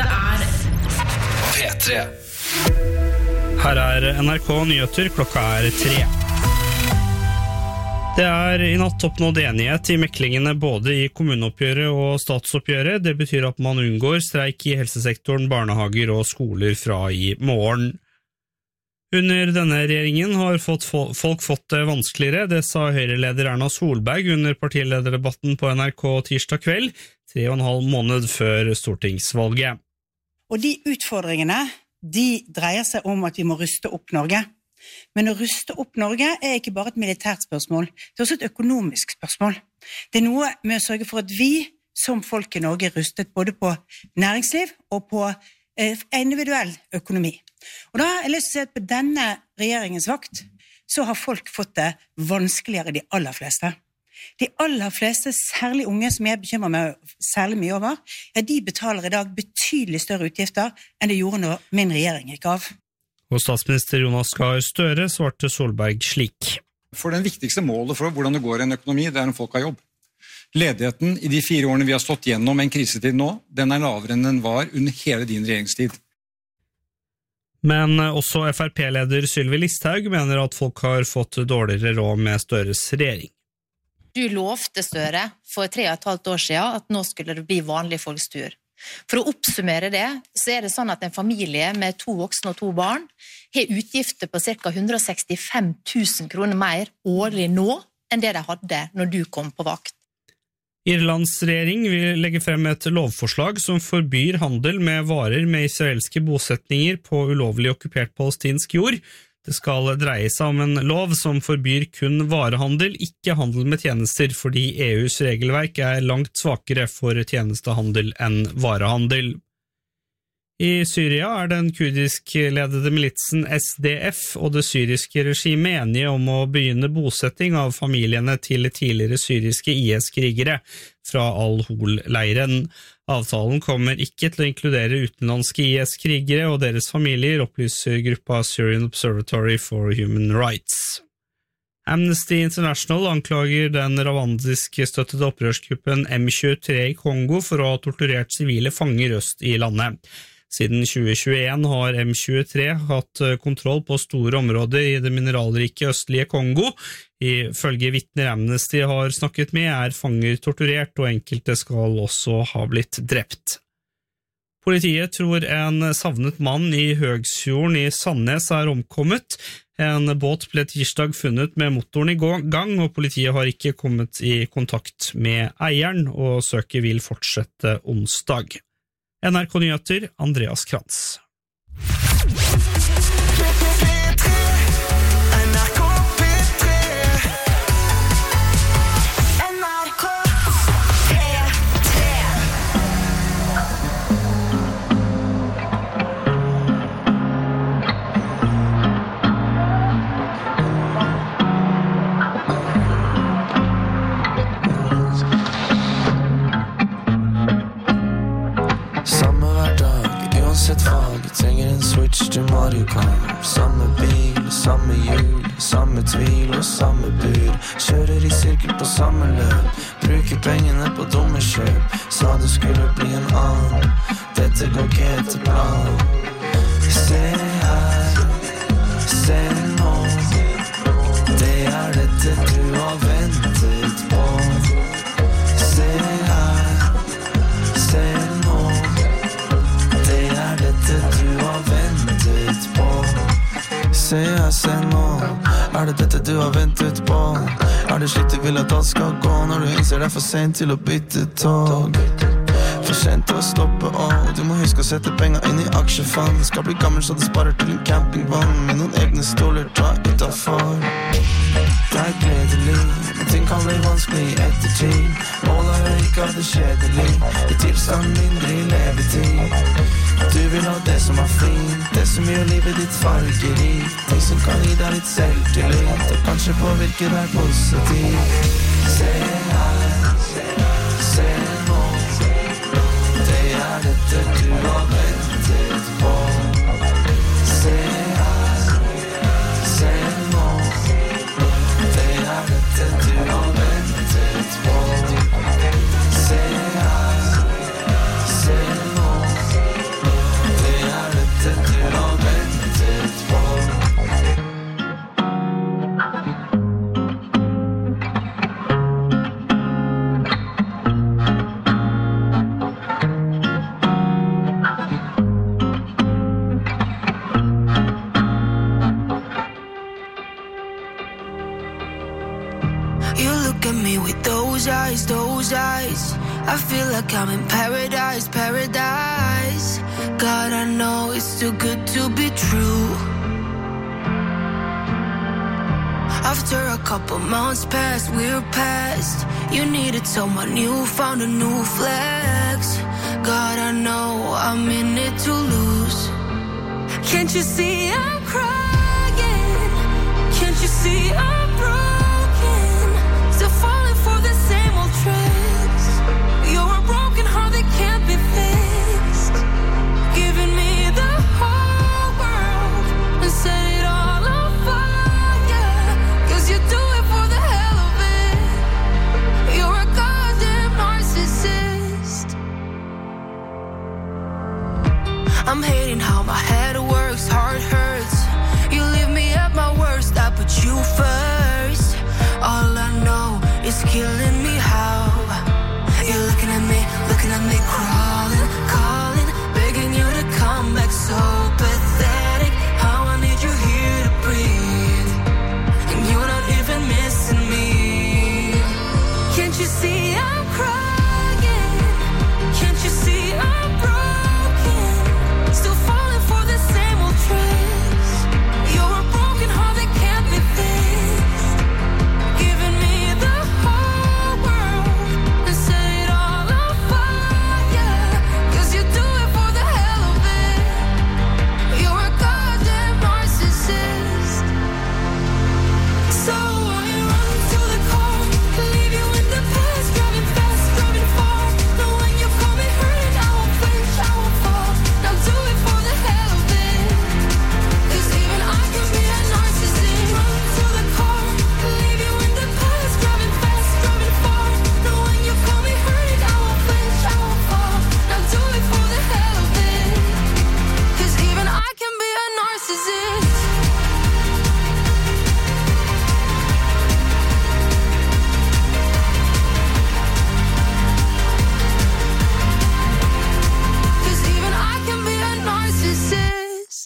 P3. Her NRK Nyheter, klokka 3. Det I natt oppnådd enighet I meklingene både I kommuneoppgjøret og statsoppgjøret. Det betyr at man unngår streik I helsesektoren, barnehager og skoler fra I morgen. Under denne regjeringen har folk fått det vanskeligere, det sa Høyre-leder Erna Solberg under partilederdebatten på NRK tirsdag kveld, 3,5 måned før stortingsvalget. Og de utfordringene, de dreier seg om at vi må ruste opp Norge. Men å ruste opp Norge ikke bare et militært spørsmål, det også et økonomisk spørsmål. Det noe med å sørge for at vi som folk I Norge rustet både på næringsliv og på individuell økonomi. Og da har jeg lyst til å si at på denne regjeringens vakt så har folk fått det vanskeligere de aller fleste. De aller fleste, særlig unge som jeg bekymrer meg særlig mye over, de betaler I dag betydelig større utgifter enn det gjorde når min regjering gikk av. Og statsminister Jonas Gahr Støre svarte Solberg slik. For den viktigste målet for hvordan det går I en økonomi, det om folk har jobb. Ledigheten I de 4 årene vi har stått gjennom en krisetid nå, den lavere enn den var under hele din regjeringstid. Men også FrP-leder Sylvi Listhaug mener at folk har fått dårligere råd med Støres regjering. Du lovte Støre for 3,5 år siden at nå skulle det bli vanlig folks tur. For å oppsummere det, så det sånn at en familie med 2 voksne og 2 barn har utgifter på ca. 165 000 kroner mer årlig nå enn det de hadde når du kom på vakt. Irlands regjering vil legge frem et lovforslag som forbyr handel med varer med israelske bosetninger på ulovlig okkupert palestinsk jord. Det skal dreie seg om en lov som forbyr kun varehandel, ikke handel med tjenester, fordi EUs regelverk langt svakere for tjenestehandel enn varehandel. I Syria den kurdisk-ledede militsen SDF og det syriske regimet enige om å begynne bosetting av familiene til tidligere syriske IS-krigere fra Al-Hol-leiren. Avtalen kommer ikke til å inkludere utenlandske IS-krigere og deres familier, opplyser gruppa Syrian Observatory for Human Rights. Amnesty International anklager den rwandisk-støttede opprørsgruppen M23 I Kongo for å ha torturert sivile fanger øst I landet. Siden 2021 har M23 hatt kontroll på store områder I det mineralrike østlige Kongo. Ifølge vitner Amnesty har snakket med fanger torturert, og enkelte skal også ha blitt drept. Politiet tror en savnet mann I Høgsfjorden I Sandnes omkommet. En båt ble tirsdag funnet med motoren I gang, og politiet har ikke kommet I kontakt med eieren, og søket vil fortsette onsdag. NRK Nyheter, Andreas Krantz. Uansett fag, trenger en switch til Mario Kart. Samme bil, samme hjul, samme tvil og samme bud. Kjører I sirkel på samme løp, bruker pengene på dumme kjøp. Sa det skulle bli en annen, dette går ikke etter plan. Se her, se nå, det dette du har ventet på. Se her, se nå, dette du har ventet på. Se her, se nå, det dette du har ventet på? Det slik du vil at alt skal gå når du innser det for sent til å bytte tog? For sent til å stoppe, du må huske å sette penger inn I aksjefond. Skal bli gammel så du sparer til en campingvogn med noen egne stoler, ta utenfor. Det gledelig, men ting kan bli vanskelig etter tid. Målet ikke av det kjedelig, I tilstand mindre I levetid. Du vil ha det som fint, det som gjør livet ditt fargerikt. Ting som kan gi deg litt selvtillit, og kanskje påvirke deg positivt. Se her, se nå, det dette du har ventet på. Se her, se nå, det dette du har ventet på. Se her, se nå, I feel like I'm in paradise, paradise. God, I know it's too good to be true. After a couple months passed, we're past. You needed someone new, found a new flex. God, I know I'm in it to lose. Can't you see I'm crying? Can't you see I'm broken? Still falling for the same old tricks. You're a broken heart that can't be fixed. Giving me the whole world and set it all on fire. 'Cause you do it for the hell of it. You're a goddamn narcissist. I'm hating how my head works, heart hurts. You leave me at my worst, I put you first. All I know is killing me how you're looking at me crawling, calling, begging you to come back, so pathetic. How I need you here to breathe, and you're not even missing me. Can't you see I'm crying? Can't you see I'm broken? Still falling for the same old tricks. You're a broken heart that can't be fixed. Giving me the whole world and set it all on fire. 'Cause you do it for the hell of it. You're a goddamn narcissist. So I run to the car, leave you in the past, driving fast, driving far. Know when you call me hurting, I won't flinch, I won't fall. Now do it for the hell of it. 'Cause even I can be a narcissist. Run to the car, leave you in the past, driving fast, driving far. Know when you call me hurting, I won't flinch, I won't fall. Now do it for the hell of it. 'Cause even I can be a narcissist. Cause even I can be a narcissist.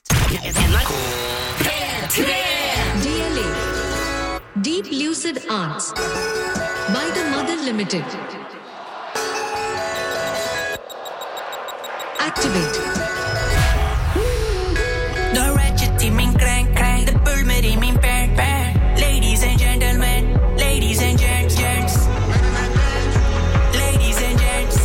DLA Deep Lucid Arts by the Mother Limited. Activate. The ratchet i min krang krang, det bulmer i min bern bern. Ladies and gentlemen, ladies and gents. Ladies and gents.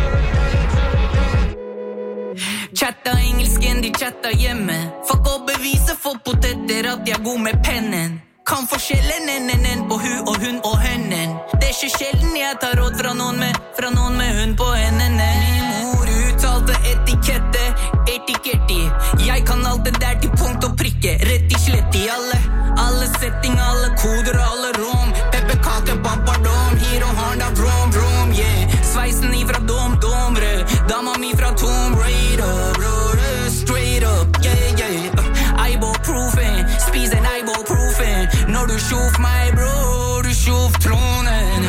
Chatta engelsken, de chatta hjemme. Fuck å bevise for poteter at jeg er god med pennen. Kan forskjellen en på hu og hun og hønnen. Det er ikke sjelden jeg tar råd fra noen med hun på hendene. Min mor uttalte etikette, etiketti. Jeg kan alt det der til punkt og prikke, rett i slett i alle setting, alle koder, alle rom. Pepperkake, pampardom, hero, handa, brom, brom, yeah. Sveisen ifra dom, rød. Dama mi fra Tomb Raider, straight up, yeah, yeah. Eyeball-proofing, spis en eyeball-proofing. Når du sjuf meg, bro, du sjuf tronen.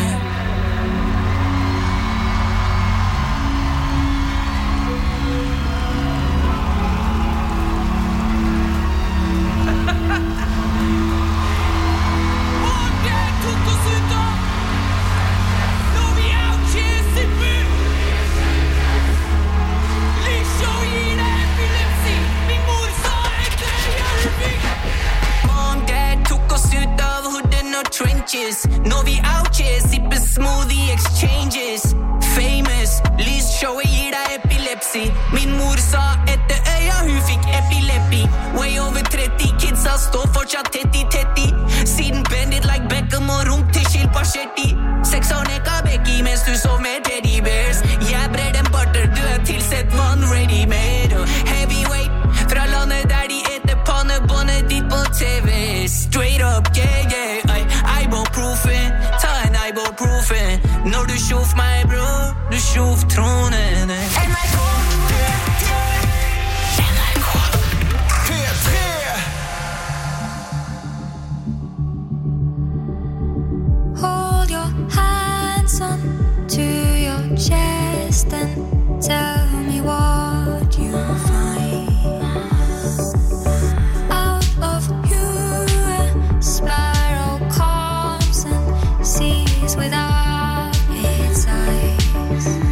Trenches, nå vi ouches, sipper smoothie exchanges. Famous, lysshowet gir deg epilepsi. Min mor sa etter øya hun fikk epilepi. Way over 30, kidsa står fortsatt tett i. Siden bendit like Beckham og rom til Shilpa Shetty. 6 år nekka Becky mens du sov med teddy bears. Jeg brer den butter, du er tilsett vann ready made. Heavyweight, fra landet der de etter pannebåndet ditt på TV. Straight up, yeah, yeah. Eyeball-proofing, ta en eyeball-proofing. Når du sjuf meg, bro, du sjuf tronen. NRK P3. NRK P3. Hold your hands on to your chest and tell me what you find. Out of you a spiral comes and sees without its eyes.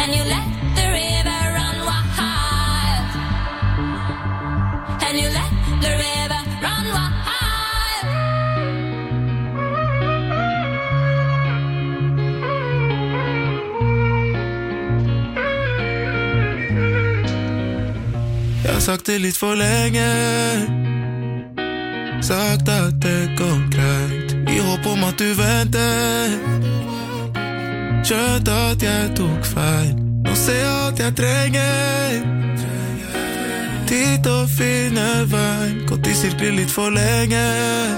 and you let the river run wild, and you let the river run wild. Jeg har sagt det litt for lenge, sagt at det går greit, i håp om at du venter. Skjønt at jeg tok feil, nå ser jeg at jeg trenger tid å finne veien, gått i sirkler litt for lenge.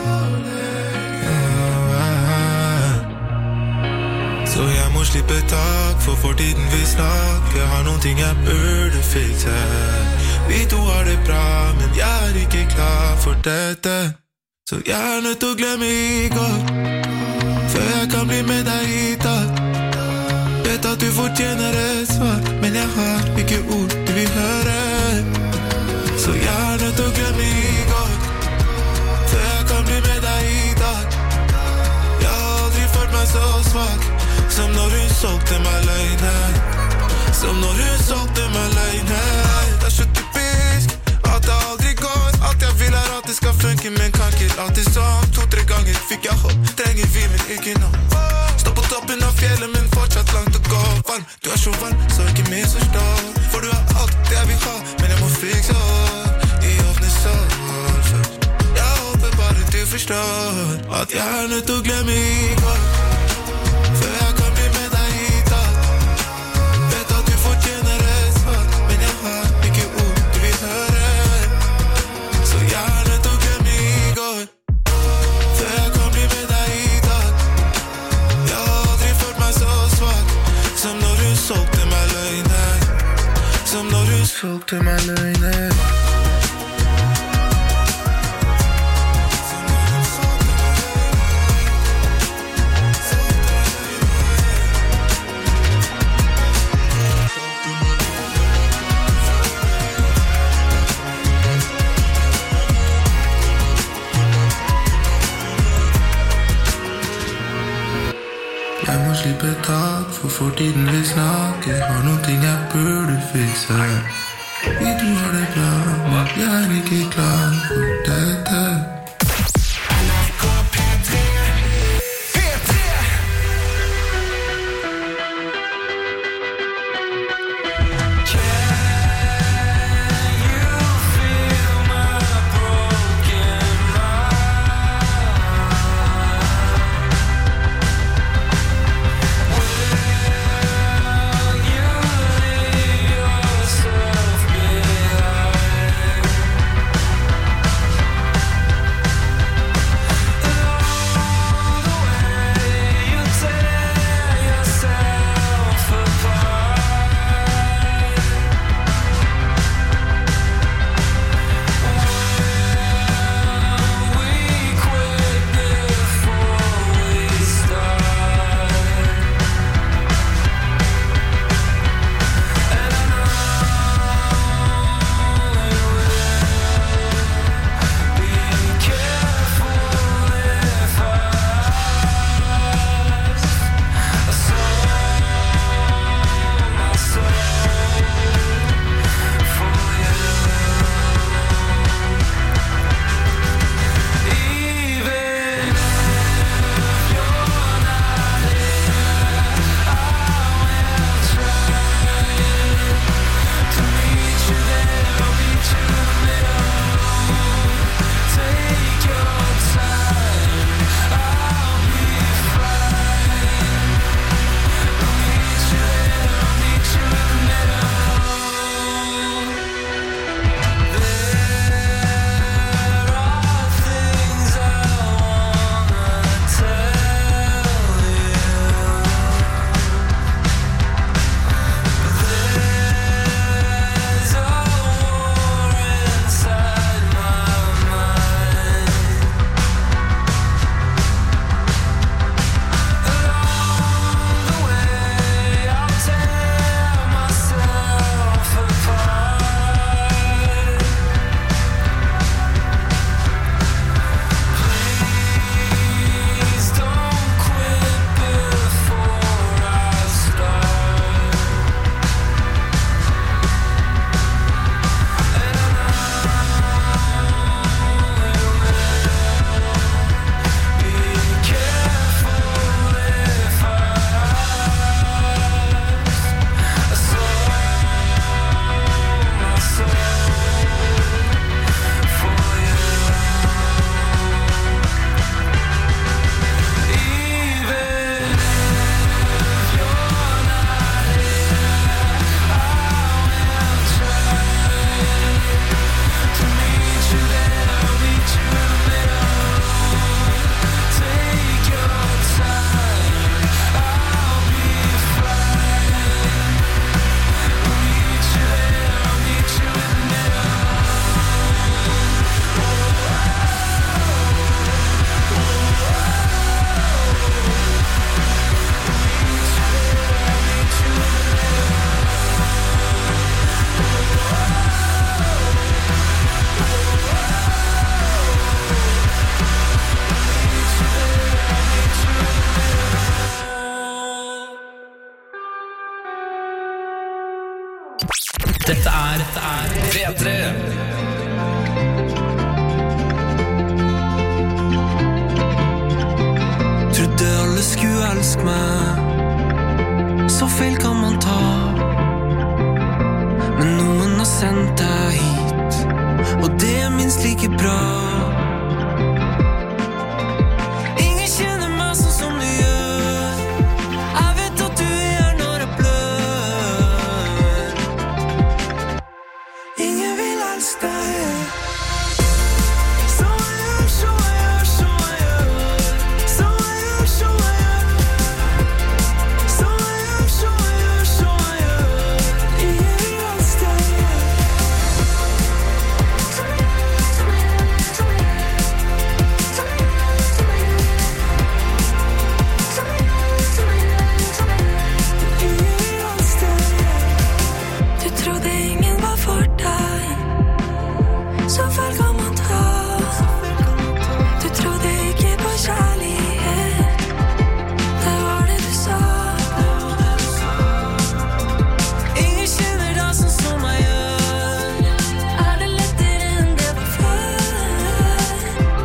Så jeg må slippe tak, for fortiden vi snakker, har noen ting jeg burde fikse. Vi to har det bra, men jeg er ikke klar for dette. Så jeg er nødt til å glemme i går, før jeg kan bli med deg i dag. Vet at du fortjener et svar, men jeg har ikke ord du vil høre. Så jeg er nødt til å glemme i går, før jeg kan bli med deg i dag. Jeg har aldri følt meg så svak, som når hun solgte meg løgne. Som når hun solgte meg løgne. Det er så typisk at det aldri går. Alt jeg vil er at det skal funke, men kan ikke alltid sånn. 2-3 ganger fikk jeg håp, trenger vi, men ikke nå. Stå på toppen av fjellet, men fortsatt langt å gå. Varm, du er så varm, så ikke misforstå. For du har alt det jeg vil ha, men jeg må fikse opp i åpne sår først. Jeg håper bare du forstår at jeg er nødt til å glemme i går, før jeg kan bli med deg i dag. Vet at du fortjener et svar, men jeg har ikke ord du vil høre. Så jeg er nødt til å glemme i går, før jeg kan bli med deg i dag. Jeg har aldri følt meg så svak, som når du solgte meg løgne. Som når du solgte meg løgne. Jeg må slippe tak, for fortiden vi snakker, har noen ting jeg burde fikse. Vi to har det bra, men jeg er ikke klar for dette. NRK P3 P3 Dette er P3. Trodde alle skulle elske meg, så feil kan man ta. Men noen har sendt deg hit, og det er minst like bra. Ingen kjenner meg sånn som du gjør. Jeg vet at du er når jeg blør. Ingen vil elske deg. Så jeg gjør, så jeg gjør, så jeg gjør. Så jeg gjør, så jeg gjør. Så jeg gjør, så jeg gjør, så jeg gjør. Ingen vil elske deg. Du trodde ingen var for deg, så feil kan man ta. Du trodde ikke på kjærlighet, det var det du sa. Ingen kjenner deg sånn som jeg gjør. Er det lettere enn det var før?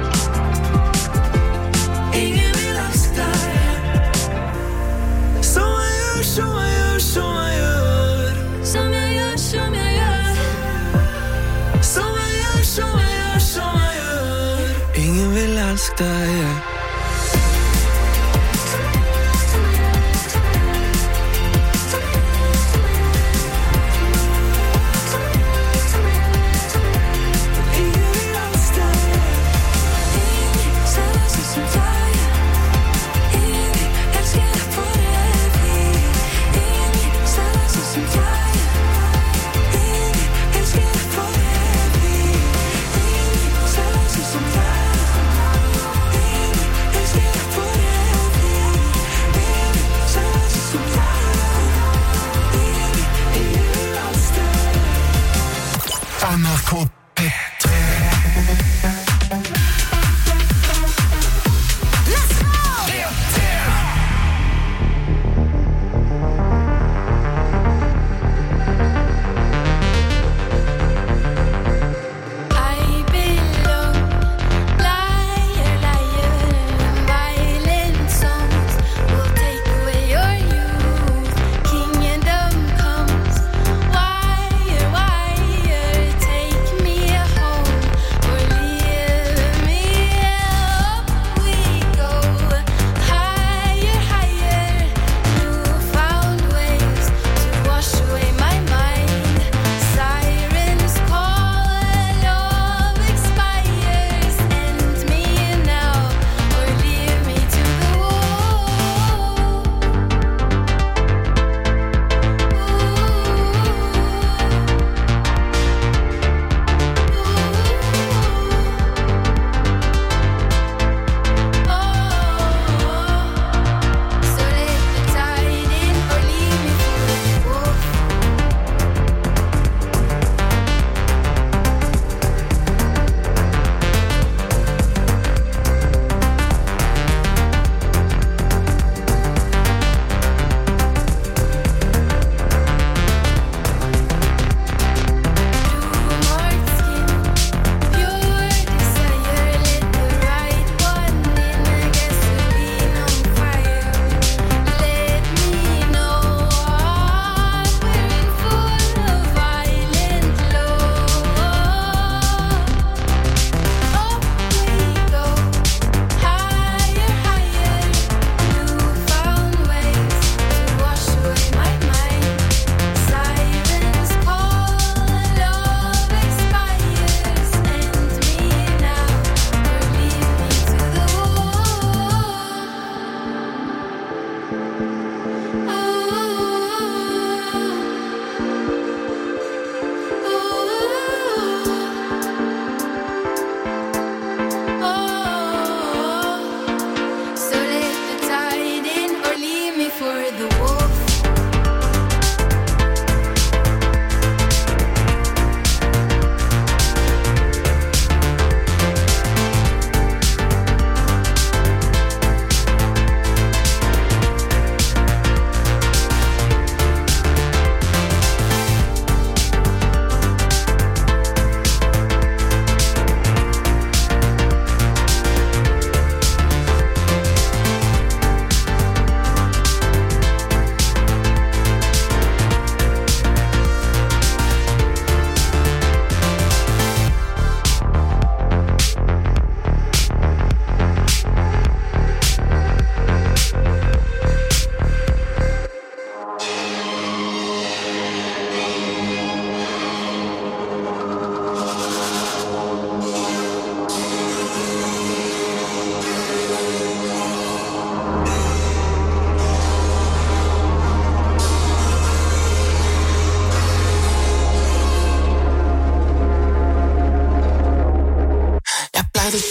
Ingen vil elske deg. Så jeg gjør, så jeg gjør, så jeg gjør. Som jeg gjør, som jeg gjør. Som jeg gjør, som jeg gjør, som jeg gjør. Ingen vil elske deg. Ingen vil elske deg. Ingen ser deg sånn som jeg gjør. Ingen vil elske deg for evig. Ingen ser deg sånn som jeg gjør. Ingen vil elske deg for evig. Ingen ser deg sånn som jeg gjør. Ingen vil elske deg for evig. Ingen ser deg sånn som jeg gjør. Ingen vil elske deg. NRK P3. I belong, liar, liar, violent songs will take away your youth. Kingdom comes, wire, wire, take me home.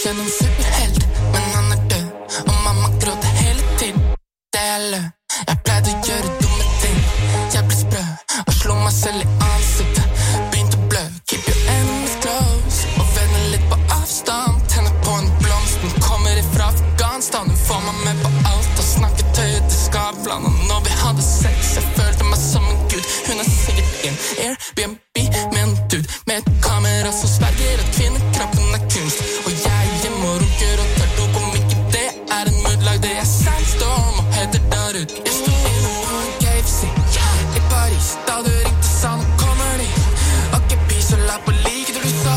kjenne en superhelt, men han død, og mamma gråter hele tiden. Det lø. Jeg pleide å gjøre dumme ting. Jeg ble sprø og slo meg selv i ansiktet. Begynte å blø, keep your enemies close. Og venner litt på avstand. Tenner på en blomst, den kommer ifra Afghanistan. Hun får meg med på alt og snakket høyt til Skavlan. Og når vi hadde sex, jeg følte meg som en gud. Hun sikkert en Airbnb med en dude med et kamera som sverger at kvinnekroppen kunst. Og jeg hjemme og runker og tar dop om ikke det en moodlag. Det sandstorm og heter der ut. Jeg stod inne på en KFC i Paris da du ringte sa nå kommer de. Ok, pis og la på like det du sa.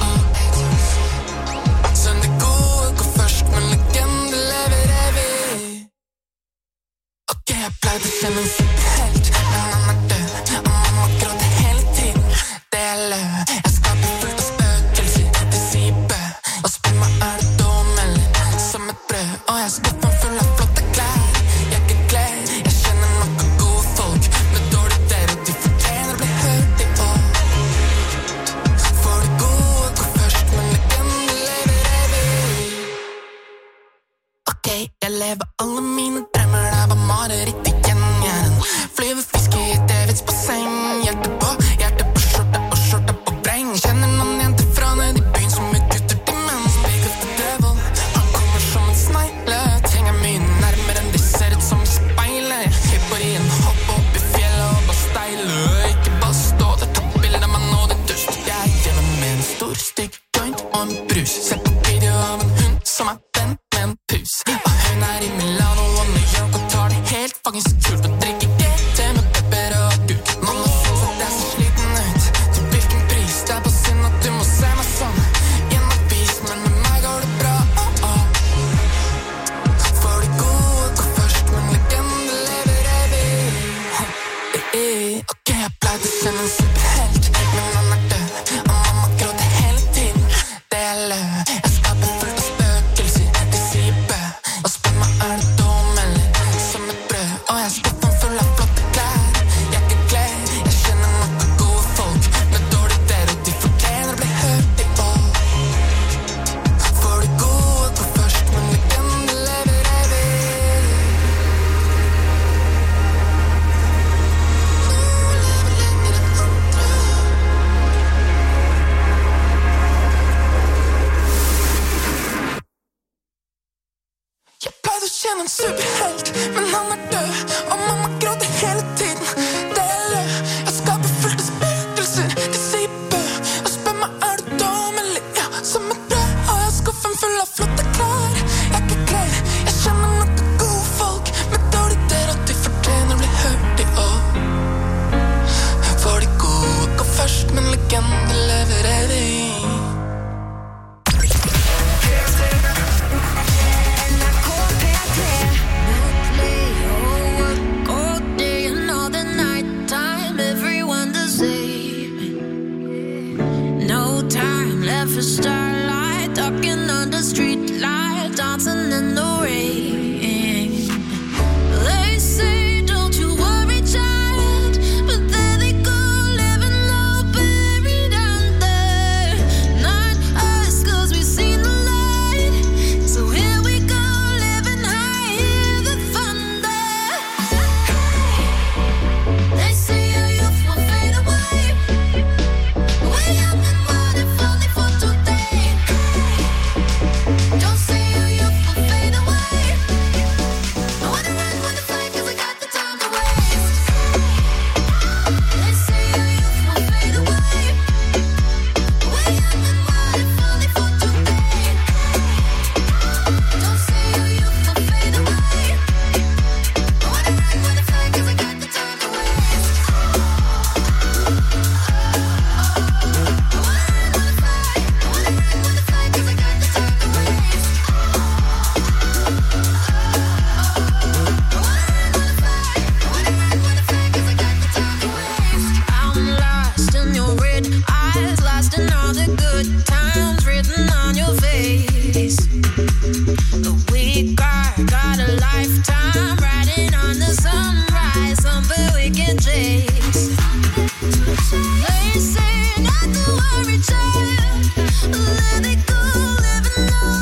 Sånn det gode går først, men legende lever evig. Ok, jeg pleide å kjenne en superhelt, men han død, og mamma gråter hele tiden. Det lø. Jeg skaper fullt av spøkelser, de sier bø, og spør meg det dum eller som et brød. Og jeg skuffer full av flotte klær, jeg ikke klær. Jeg kjenner noen gode folk med dårlig der, og de fortjener å bli hørt i år. For det gode går først, men legende lever evig. Ok, jeg lever alle mine drømmer, det var mareritt igjen. Jeg en flyver fisk i et evigs basseng. Hjerte på skjorta og skjorta på breng. Kjenner noen jenter fra ned i byen som utgutter til menn. Speak of the devil, han kommer som en snegle. Trenger mye nærmere enn de ser ut som i speilet. Hypper i en hopp opp i fjellet og bare steile. Ikke bare stå der, ta bilder av meg nå, det dust. Jeg hjemme med en stor stygg joint og en brus. Se på video av en hund som venn med en pus. Og hun i Milano og New York og tar det helt fucking kult. Og drikker GT med pepper og agurk. Mamma synes at jeg ser sliten ut. Til hvilken pris, det på synd at du må se meg sånn. Gjennom vis, men med meg går det bra. For det gode går først, men legende lever evig. Ok, jeg pleide å kjenne en superhelt, men han død, og mamma gråter hele tiden. Det lø. Jeg skaper fullt av spøkelser, de sier bø, og spør meg det dum eller som et brød. Og jeg skuffer full av flotte klær, jeg ikke klær. Jeg kjenner noen gode folk med dårlig der, og de fortjener å bli hørt i år. For det gode går først, men legende lever evig. Jeg pleide å kjenne en superhelt, men han død, og mamma gråter hele tiden. Det lø. Jeg skaper fullt av spøkelser, de sier bø, og spør meg det dum eller som et brød. Og jeg skuffer full av flotte klær, jeg ikke klær. Jeg kjenner noen gode folk med dårlig der, og de fortjener å bli hørt i år. For de gode går først, men legende lever evig. For starlight, talking under street light, dancing in the rain. They say, don't you worry, child, but there they go, living low, buried under. Not us, 'cause we've seen the light. So here we go, living high, hear the thunder. They say your youth will fade away. We're young and wild and only for today. Don't say your youth will fade away. I wanna run with the flame 'cause I got the time to waste. They say your youth will fade away. We're young and wild and only for today. Don't say your youth will fade away. I wanna run with the flame 'cause I got the time to waste. I'm lost in your red eyes, lost in all the good times written on your face. We got a lifetime riding on the sunrise, something we can chase. They say not to worry, child, let it go, living low.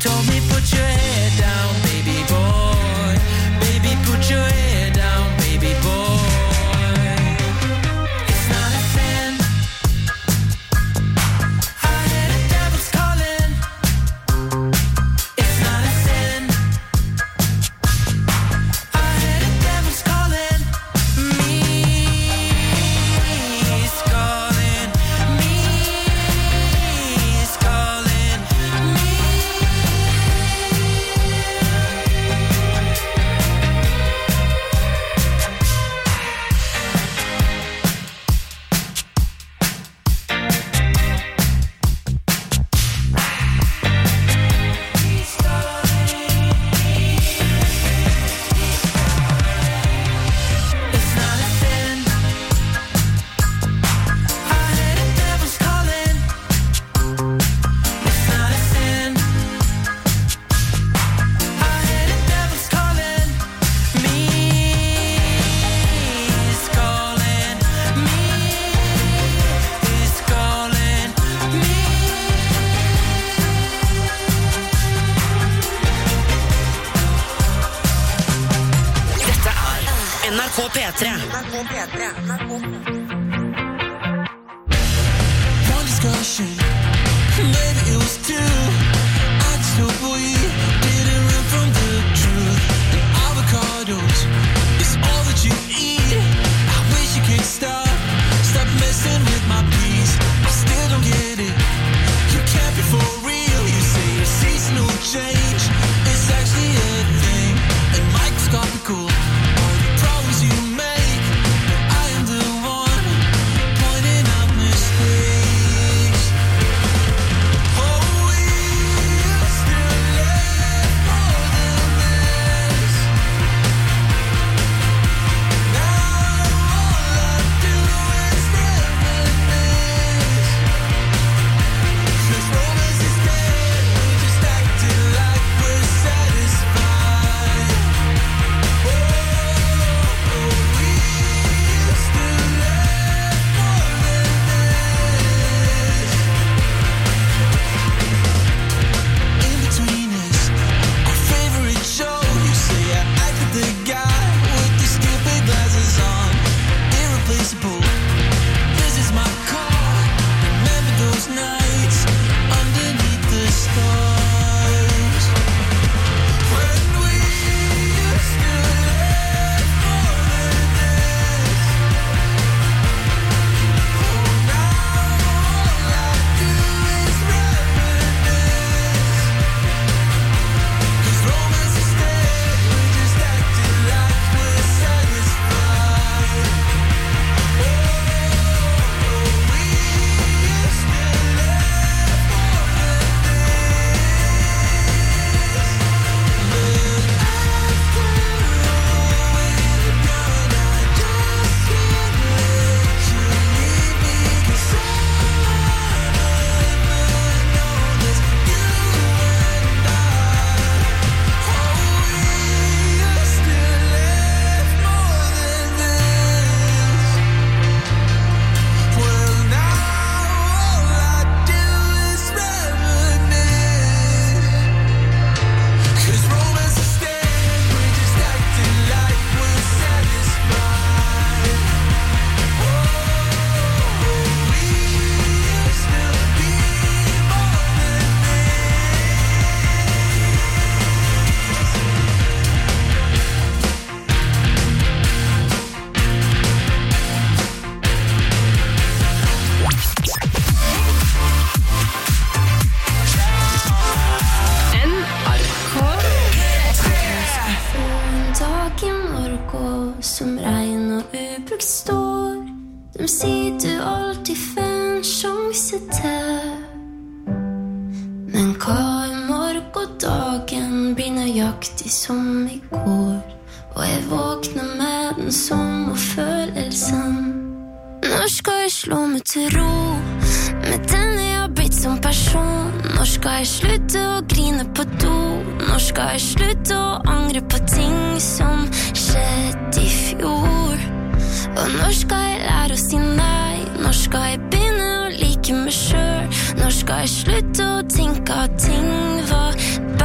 told me put your head down, baby boy. Baby, put your head down, baby boy. It's not a sin. I hear the devil's calling. It's not a sin. I hear the devil's calling me. He's calling me. He's calling me. It's not a sin. I hear the devil's calling. It's not a sin. I hear the devil's calling me. He's calling me. He's calling me. Dette NRK P3. One discussion, maybe it was two. I just hope we didn't run from the truth. And avocados is all that you eat. I wish you could stop messing with my peace. I still don't get it. You can't be for real. You say it's seasonal change. It's actually a thing. And microscopical are the problems you make. But I am the one pointing out mistakes. Oh, we still live more than this. Now all I do is reminisce. 'Cause romance is dead. We just acted like we're satisfied. Oh, we still live more than this. In between us, our favorite show. You say I acted the guy with the stupid glasses on. Irreplaceable. This is my car. Remember those nights underneath the stars when we used to live more than this. Oh, now all I do is reminisce. 'Cause romance is dead. We just acted like we're satisfied. Oh, we used to live more than this. But after all we've done, I just can't let you leave me. 'Cause all I ever know is you and I. Oh, we used to live more than this. Well, now all I do is reminisce. 'Cause romance is dead. We just acted like we're satisfied. Oh, we used to be more than En dag i morgen som regn og ubrukt står. De sier du alltid får en sjanse til. Men hva i morgendagen blir nøyaktig som i går. Og jeg våkner med den samme følelsen. Når skal jeg slå meg til ro med den jeg har blitt som person? Når skal jeg slutte å grine på do? Når skal jeg slutte å angre på ting som skjedde i fjor? Og når skal jeg lære å si nei? Når skal jeg begynne å like meg selv? Når skal jeg slutte å tenke at ting var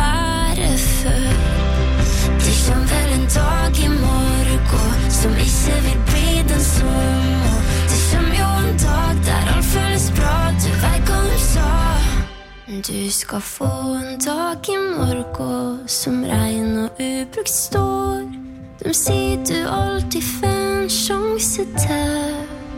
dag I morgen som ikke vil bli den som. Og det kommer jo en dag der alt føles bra. Du vet hva hun sa. Du skal få en dag I morgen som regn og ubrukt står. De sier du alltid får en sjanse til.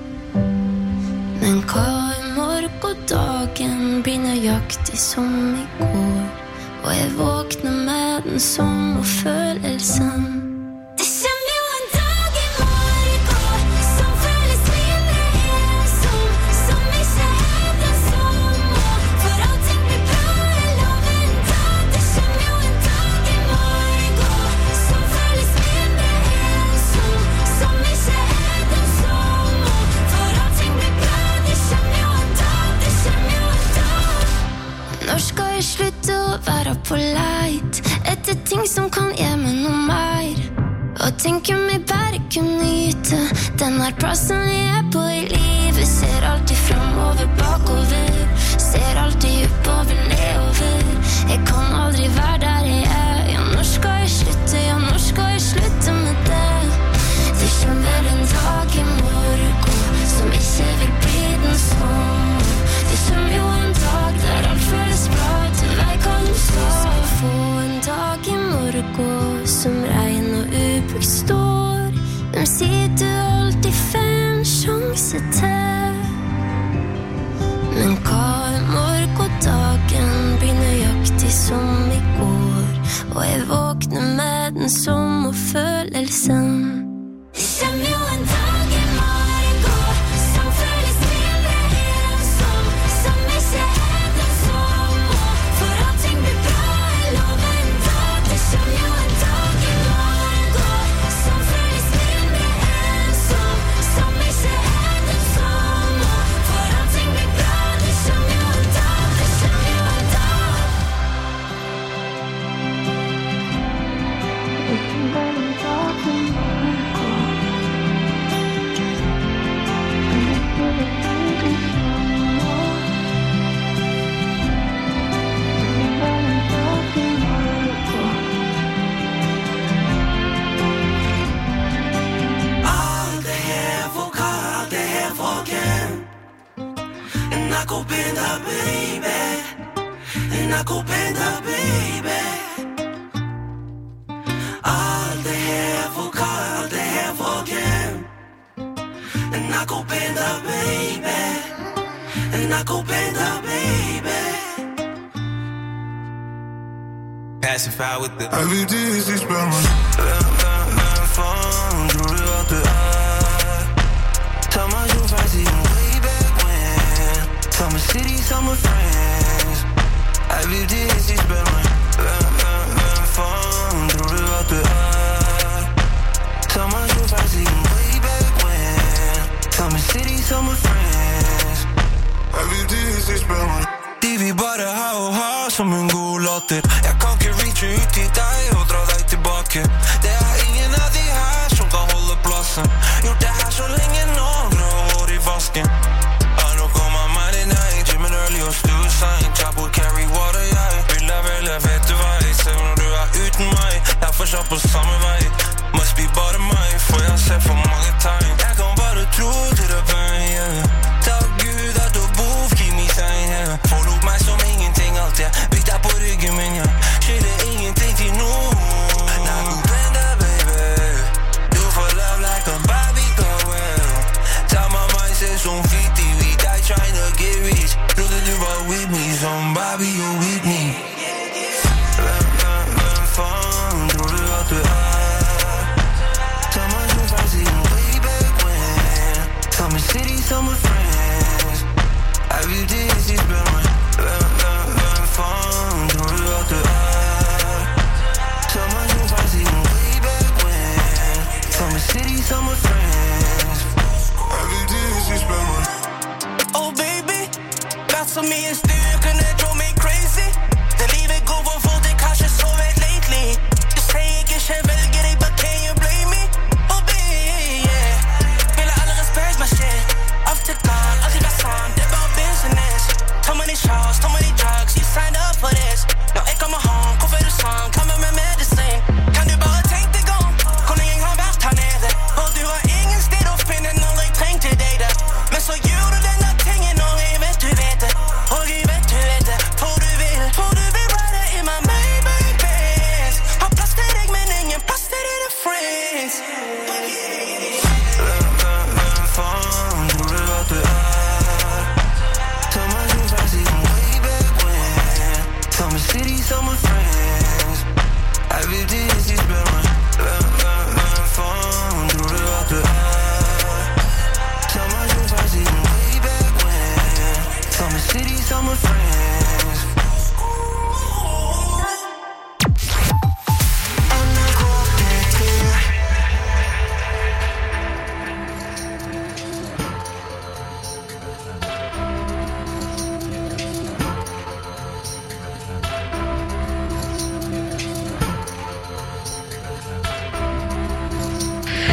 Men hva morgendagen blir nøyaktig som I går. Og jeg våkner med den samme følelsen. Det kommer jo en dag I morgen som føles mindre ensom, som ikke den samme. For allting blir bra, jeg lover en dag. Det kommer jo en dag I morgen som føles mindre ensom, som ikke den samme. For allting blir bra, det kommer jo en dag, det kommer jo en dag. Når skal jeg slutte å være på leit etter ting som kan gi meg noe mer? Og tenker meg bare kunne nyte den her plassen jeg på I livet. Ser alltid fremover, bakover. Ser alltid oppover, nedover. Jeg kan aldri være der jeg Ja, når skal jeg slutte? Ja, når skal jeg slutte med det? Det kommer en dag I morgen som ikke vil bli den samme. Det kommer jo en dag der alt føles bra. Du vet hva du skal få en dag I morgen som regn og ubrukt står. De sier du alltid får en sjanse til. Men hva morgendagen blir nøyaktig som I går. Og jeg våkner med den samme følelsen. Det kommer jo en dag I morgen som føles mindre ensom, som ikke den samme. For allting blir bra, jeg lover en dag. Det kommer jo en dag I morgen som føles mindre ensom, som ikke den samme. For allting blir bra, det kommer jo en dag, det kommer jo en dag. Det kommer en dag I morgen. Nakupenda baby, nakupenda baby. Allt det här får kalla, allt det här får gem. Nakupenda baby, nakupenda baby. Pacify with the every day is this balance. Vem fan tror du att du är? Ta mig så fast I way back when. Summer city, summer friends. Every day is this balance. Vem fan tror du att du är? Ta mig så fast I way back when. Summer city, summer friends. Every day is this balance. De vill bara ha och ha som en god latter. Jag kan inte reach ut till dig och dra dig tillbaka. Det är ingen av de här som kan hålla platsen. Gjort det här så länge, några år I vasken. I don't call my mind at night. Gym and early or still sign. Chop would carry water, yeah. Vill jag välja, vet du vad jag säger när du är utan mig. Jag får köpa på samma väg. Must be bara mig, får jag se för många time. Jag kan bara tro till det början, yeah. Tack Gud att du bor, give me sign, yeah. Får upp mig som ingenting, allt jag byggt på ryggen, men jag skiljer ingenting till någon. Nakupenda baby.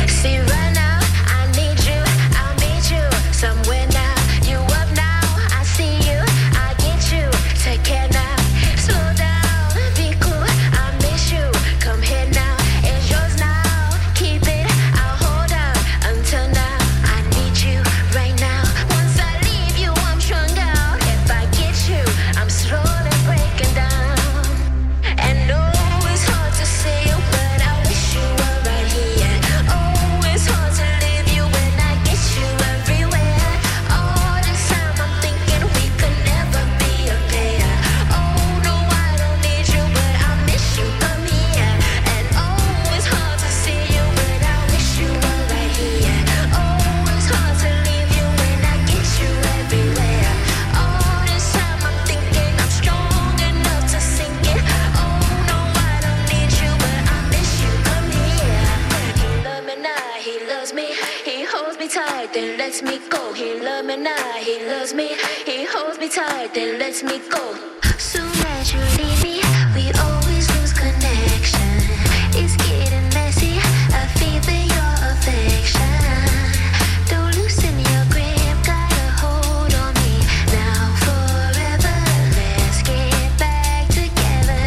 See right now, I need you, I'll meet you somewhere now. You up now, I see you, I get you. Take care now, slow down, be cool, I miss you. Come here now, it's yours now. Keep it, I'll hold out until now. I need you right now. Once I leave you, I'm strung out. If I get you, I'm slowly breaking down. And no, it's hard to say you, but I wish you were right here. Oh, it's hard to leave you when I get you everywhere. All this time I'm thinking we could never be a pair. Oh, no, I don't need you, but I miss you. Come here. And oh, it's hard to see you, but I wish you were right here. Oh, it's hard to leave you when I get you everywhere. All this time I'm thinking I'm strong enough to sink it. Oh, no, I don't need you, but I miss you. Come here. He love me now, he loves me. He holds me tight, then lets me go. He love me now, he loves me. He holds me tight, then lets me go. Soon as you leave me, we always lose connection. It's getting messy, I feel your affection. Don't loosen your grip, got a hold on me now forever. Let's get back together.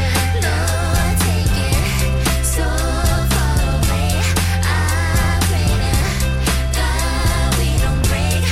Lord, take it so far away. I pray to God we don't break.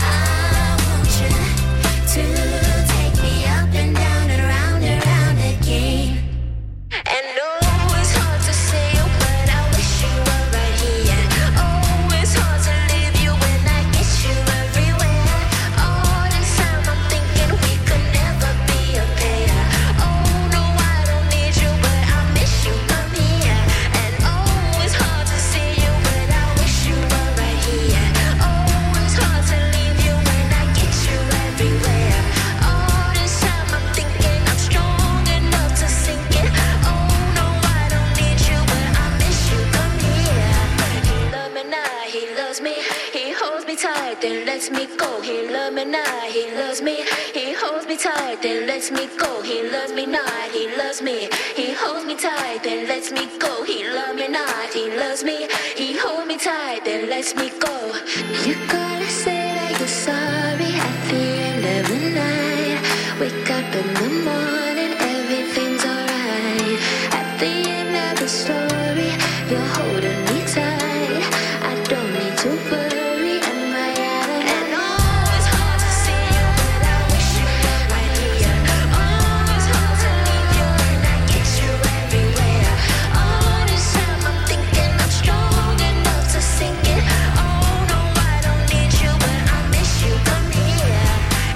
I want you to take me up and down and around again. And no, it's hard to say you, but I wish you were right here. Oh, it's hard to leave you when I get you everywhere. All this time I'm thinking we could never be a pair. Oh, no, I don't need you, but I miss you. Come here. And oh, it's hard to see you, but I wish you were right here. Oh, it's hard to leave you when I get you everywhere. All this time I'm thinking I'm strong enough to sink it. Oh, no, I don't need you, but I miss you. Come here. He love me now, he loves me. He holds me tight, then lets me go. He love me now, he loves me. He holds me tight, then lets me go. He loves me not, he loves me. He holds me tight, then lets me go. He love me not, he loves me. He holds me tight, then lets me go. You gotta say that you're sorry at the end of the night. Wake up in the morning, everything's alright. At the end of the story, you're holding me tight. I don't need to worry, am I out of and oh, it's hard to see you, but I wish you were right here. Oh, it's hard to leave you when I get you everywhere. All this time I'm thinking I'm strong enough to sink it. Oh, no, I don't need you, but I miss you. Come here.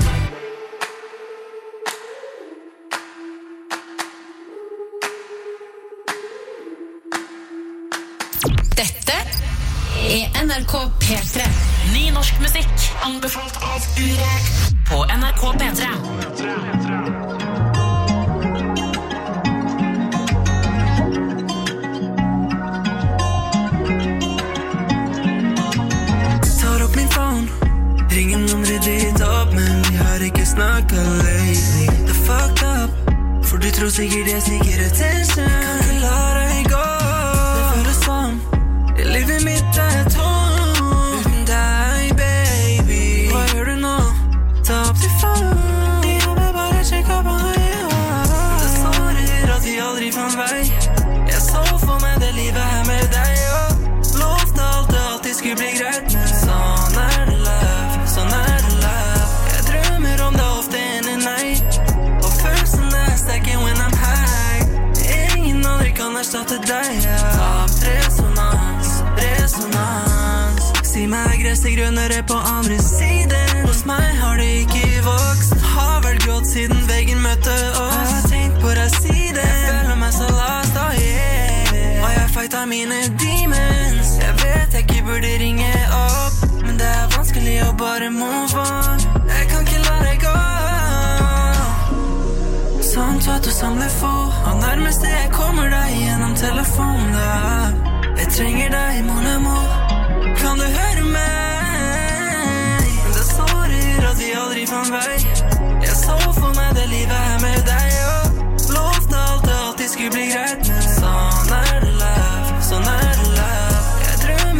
Dette NRK P3. Ny norsk musikk anbefalt av Urek på NRK P3. Tar opp min phone, ringer noen ryddig opp, men vi har ikke snakket lately. Det fucked up, for du tror sikkert jeg stikker attention. Kan ikke la deg gå, det føles sånn. Livet mitt tom uten deg, baby. Hva gjør du nå? Ta opp til phone. Jeg vil bare sjekke på deg. Det sårer at vi aldri fant vei. Jeg så for meg det livet her med deg. Lovte alt det alltid skulle bli greit, men sånn det love, sånn det love. Jeg drømmer om det ofte enn en nei. Og følelsen stacking when I'm high. Ingen andre kan erstatte deg. Tapt resonans. Si meg gresset grønnere på andre siden. Hos meg har det ikke vokst. Har vel grått siden veggen møtte oss. Jeg har tenkt på deg siden. Jeg føler meg så lost, oh yeah. Og jeg fighter mine demons. Jeg vet jeg ikke burde ringe opp, men det vanskelig å bare move on. Jeg kan ikke la deg gå. Sånn at du samler få. Og nærmest jeg kommer deg gjennom telefonen. Jeg trenger deg, mon amour. Kan du høre meg? Det sårer at vi aldri fant vei. Jeg så for meg det livet her med deg. Lovte alt det alltid skulle bli greit, men sånn det love, sånn det love. Jeg drømmer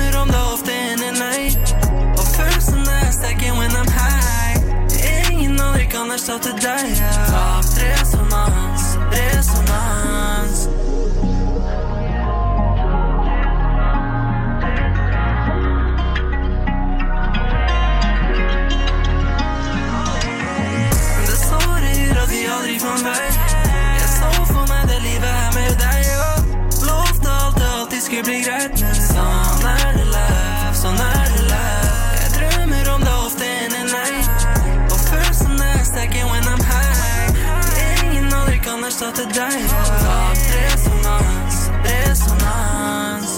Sånn det live, sånn det live Jeg drømmer om det ofte en night Og følelsen sterke when I'm high Ingen aldri kan erstatte deg Resonans, resonans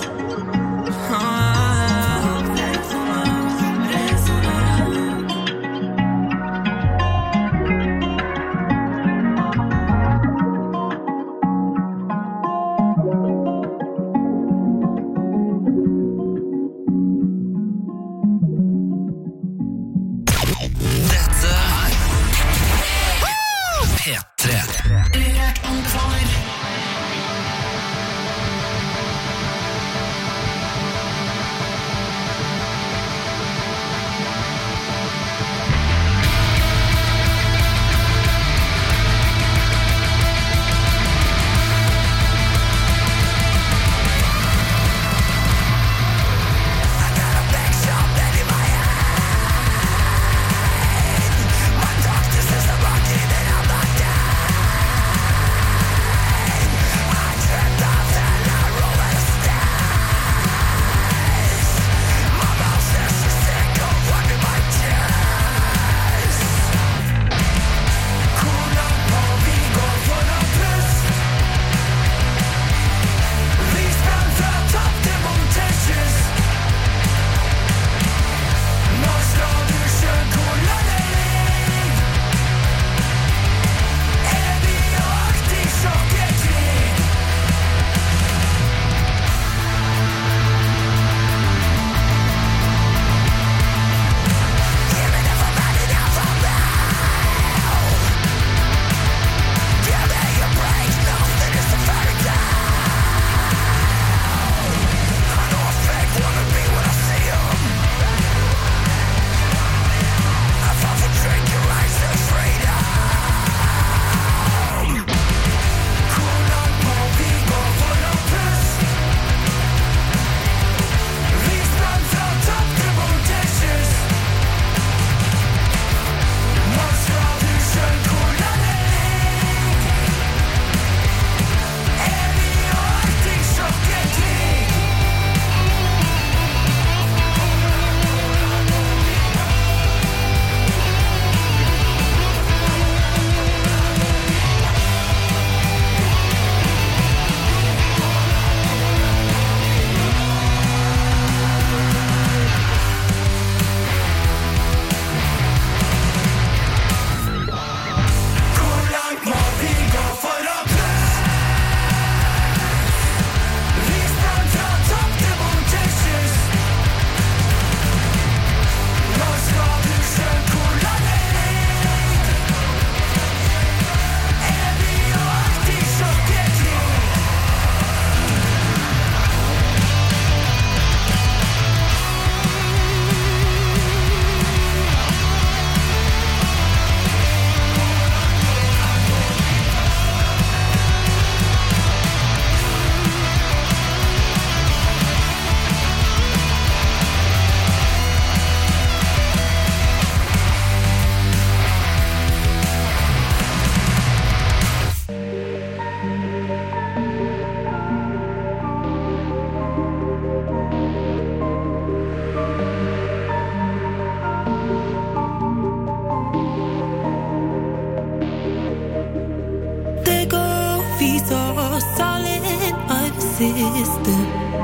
siste.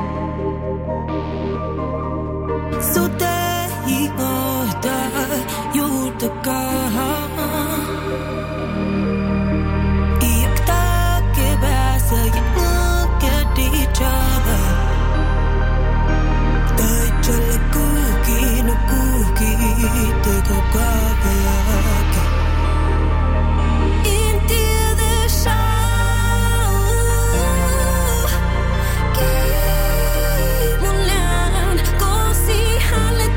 Så det gikk måte gjort det godt. Jeg takker bæse, jeg nøkker dit kjøve. Det er ikke la kuki, no kuki, det går gave jakke. Inntil det skjer. Hallelujah.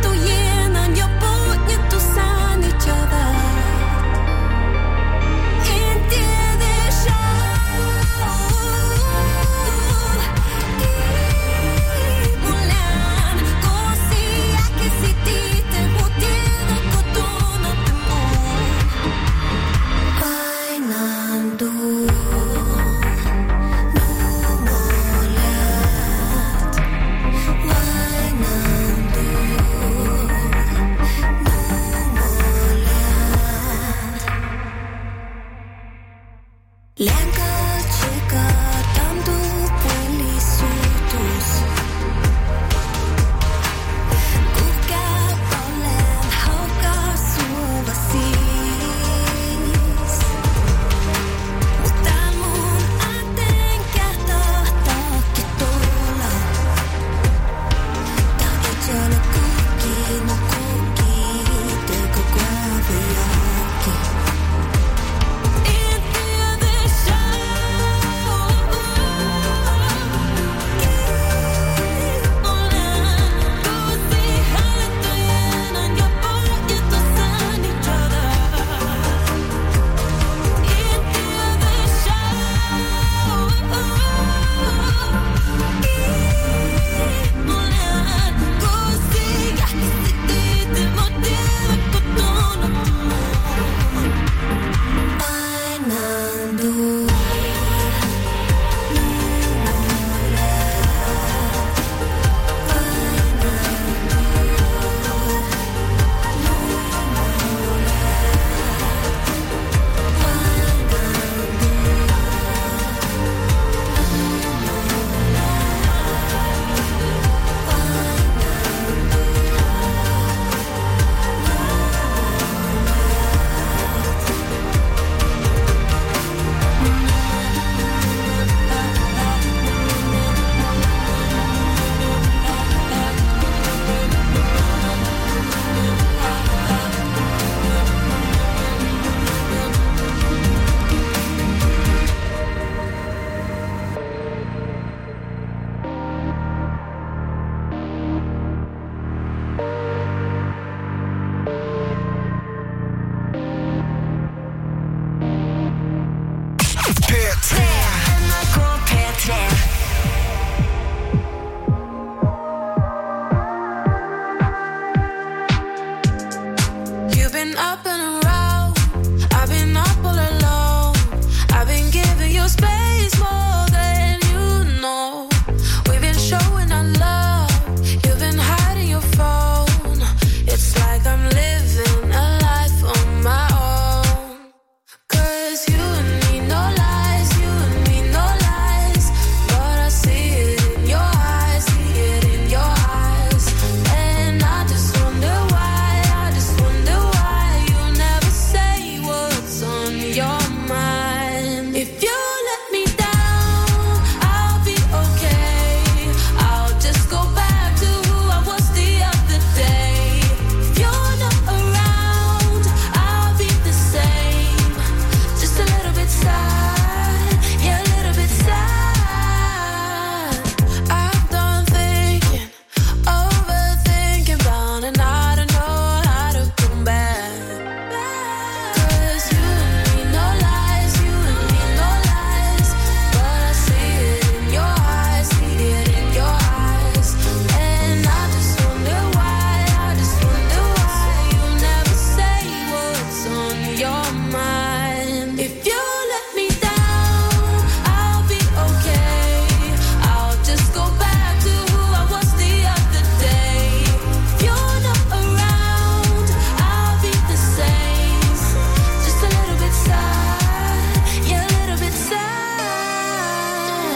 been up and around. I've been up all alone. I've been giving you space more than you know. We've been showing our love. You've been hiding your phone. It's like I'm living a life on my own. 'Cause you and me, no lies. You and me, no lies. But I see it in your eyes. See it in your eyes. And I just wonder why. I just wonder why you never say what's on your mind. If you let me down, I'll be okay. I'll just go back to who I was the other day. If you're not around, I'll be the same. Just a little bit sad, yeah, a little bit sad. I'm done thinking, overthinking about it, and I don't know how to come back. 'Cause you and me, no lies. You and me, no lies. But I see it in your eyes. See it in your eyes. And I just wonder why. I just wonder why you never say what's on your mind. If you let me down, I'll be okay. I'll just go back to who I was the other day. If you're not around, I'll be the same. Just a little bit sad, yeah, a little bit sad.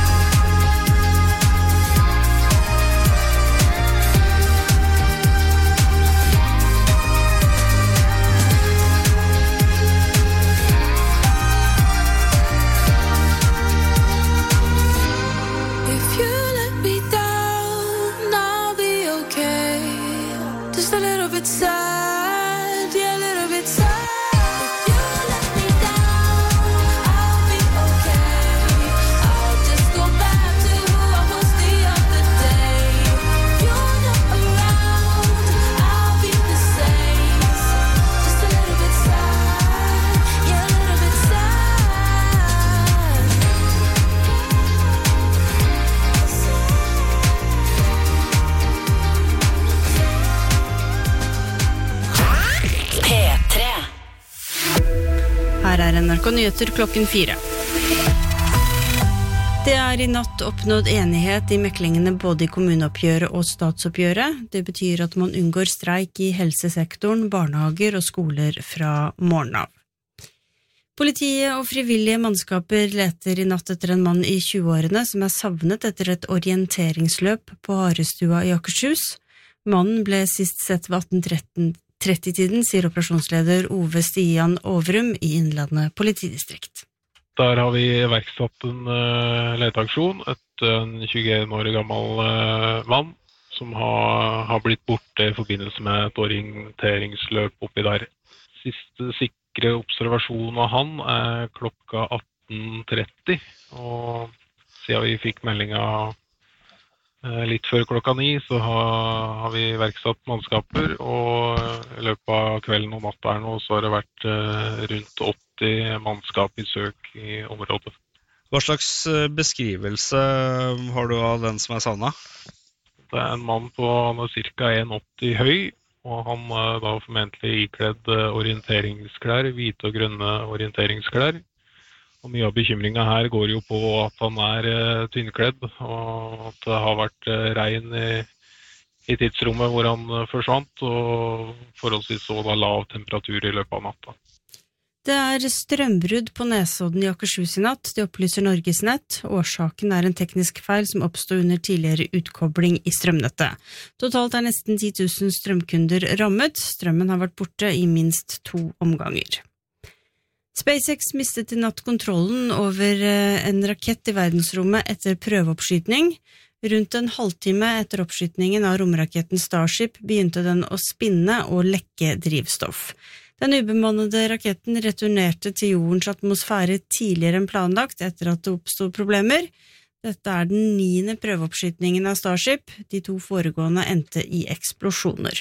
If you let me down, I'll be okay. Just a little bit sad, yeah, a little bit sad. If you let me down, I'll be okay. I'll just go back to who I was the other day. If you're not around, I'll be the same. Just a little bit sad, yeah, a little bit sad. P3. Her er NRK Nyheter klokken 4. Det er i natt oppnådd enighet i meklingene både i kommuneoppgjøret og statsoppgjøret. Det betyr at man unngår streik i helsesektoren, barnehager og skoler fra morgen av. Politiet og frivillige mannskaper leter i natt etter en mann i 20-årene som er savnet etter et orienteringsløp på Harestua i Akershus. Mannen ble sist sett ved 18:30-tiden, sier operasjonsleder Ove Stian Overum i Innlandet politidistrikt. Der har vi iverksatt en leteaksjon etter en 21 år gammel mann som har blitt borte i forbindelse med et orienteringsløp oppi der. Siste sikre observasjon av han er klokka 18:30, og siden vi fikk meldinga litt før klokka 9, så har vi iverksatt mannskaper, og i løpet av kvelden og natta her nå så har det vært rundt 80 mannskap i søk i området. Hva slags beskrivelse har du av den som er savnet? Det er en mann han er ca. 1,80 høy, og han er da formentlig ikledd orienteringsklær, hvite og grønne orienteringsklær. Og mye av bekymringen her går jo på at han er tynnkledd, og at det har vært regn i tidsrommet hvor han forsvant, og forholdsvis så da lav temperatur i løpet av natta. Det er strømbrudd på Nesodden i Akershus i natt, det opplyser Norges Nett. Årsaken er en teknisk feil som oppstod under tidligere utkobling i strømnettet. Totalt er nesten 10 000 strømkunder rammet. Strømmen har vært borte i minst 2 omganger. SpaceX mistet i natt kontrollen over en rakett i verdensrommet etter prøveoppskytning. Rundt en halvtime etter oppskytningen av romraketten Starship begynte den å spinne og lekke drivstoff. Den ubemannede raketten returnerte til jordens atmosfære tidligere enn planlagt etter at det oppstod problemer. Dette er den 9. prøveoppskytningen av Starship. De 2 foregående endte i eksplosjoner.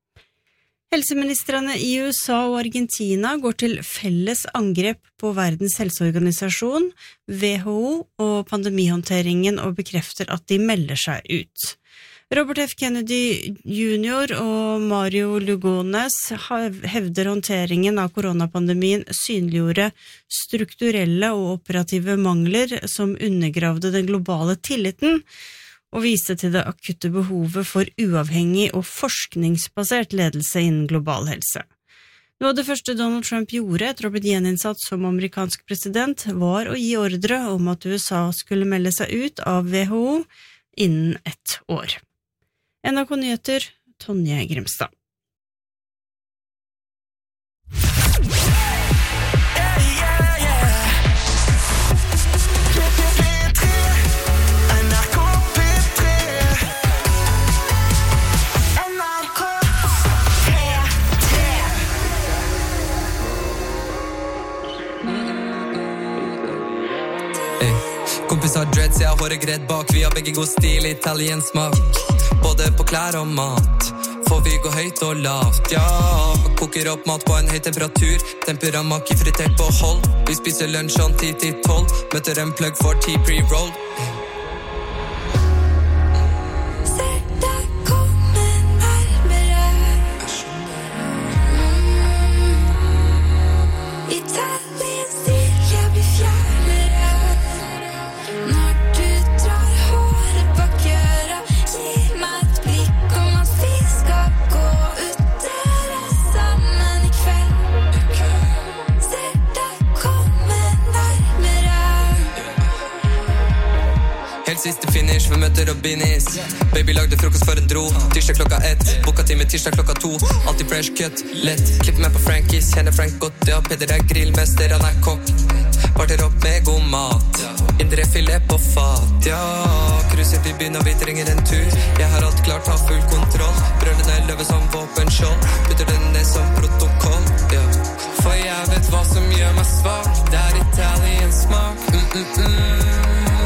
Helseministrene i USA og Argentina går til felles angrep på Verdens helseorganisasjon, WHO og pandemihåndteringen og bekrefter at de melder seg ut. Robert F. Kennedy Jr. og Mario Lugones hevder håndteringen av koronapandemien synliggjorde strukturelle og operative mangler som undergravde den globale tilliten, og viste til det akutte behovet for uavhengig og forskningsbasert ledelse innen global helse. Noe av det første Donald Trump gjorde etter å ha blitt gjeninnsatt som amerikansk president var å gi ordre om at USA skulle melde seg ut av WHO innen 1 år. NRK Nyheter, Tonje Grimstad. Kompis har dreads, jeg har håret gredd bak. Vi har begge god stil, italiensk smak. Både på klær og mat. For vi går høyt og lavt, ja. Koker opp mat på en høy temperatur. Temperamaki fritert på hold. Vi spiser lunsj sånn 10-12. Møter en plug for tea pre-roll. Siste finish, vi møter Robinis. Baby lagde frokost for en dro. Tirsdag klokka 1, boka time tirsdag klokka 2. Alltid fresh cut, lett. Klipper meg på Frankies, kjenner Frank godt. Ja, Peder er grillmester, han er kokk. Parter opp med god mat. Indre filet på fat, ja. Cruiser til byen og vi trenger en tur. Jeg har alt klart, har full kontroll. Brødene løver som våpenskjold. Putter den ned som protokoll, ja. For jeg vet hva som gjør meg svak. Det er italiensk smak.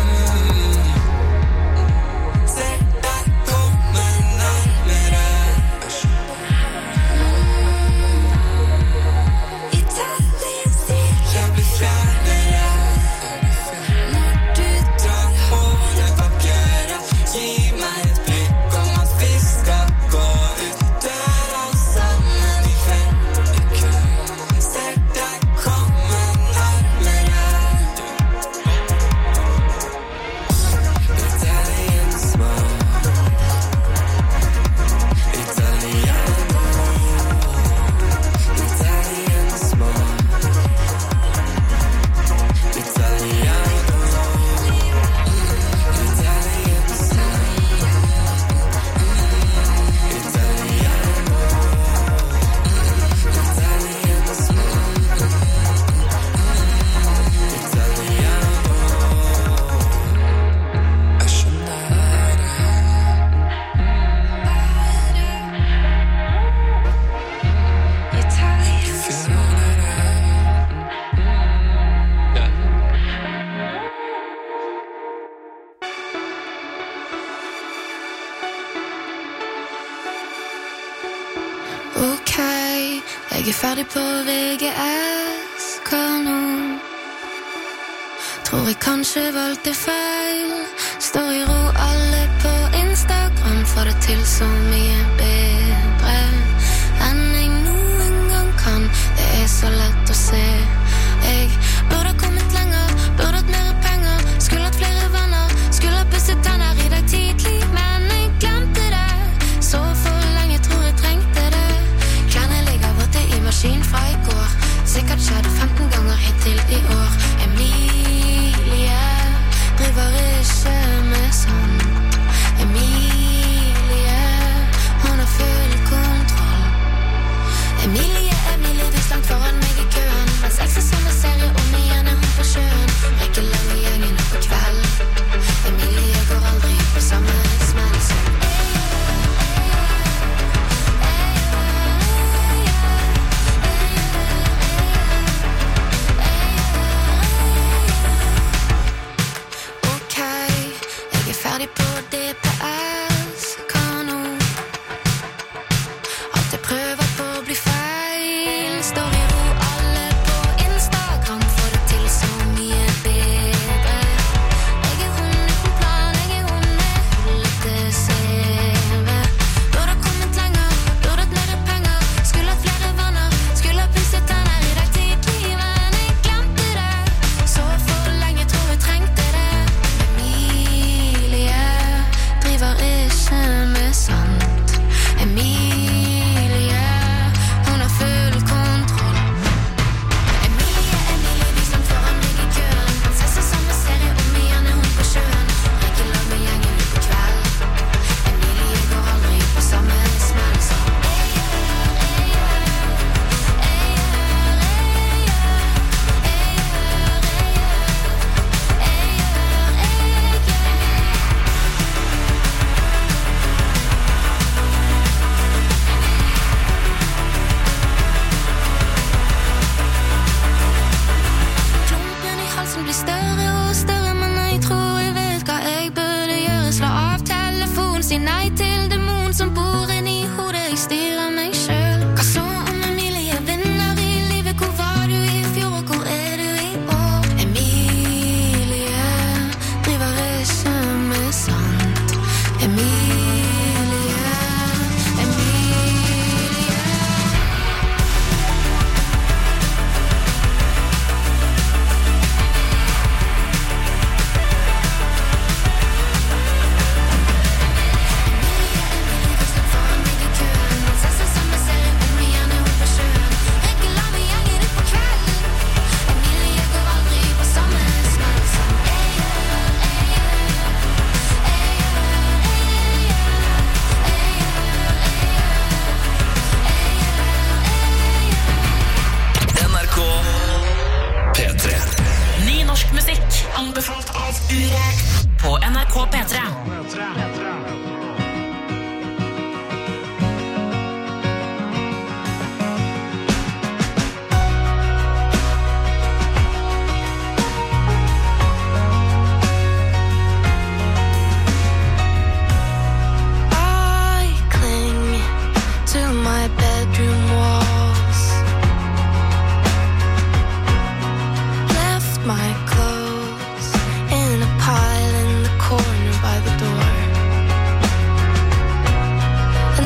Jeg ferdig på VGS, hva nå? Tror jeg kanskje valgte feil. Står i ro alle på Instagram, får det til så mye.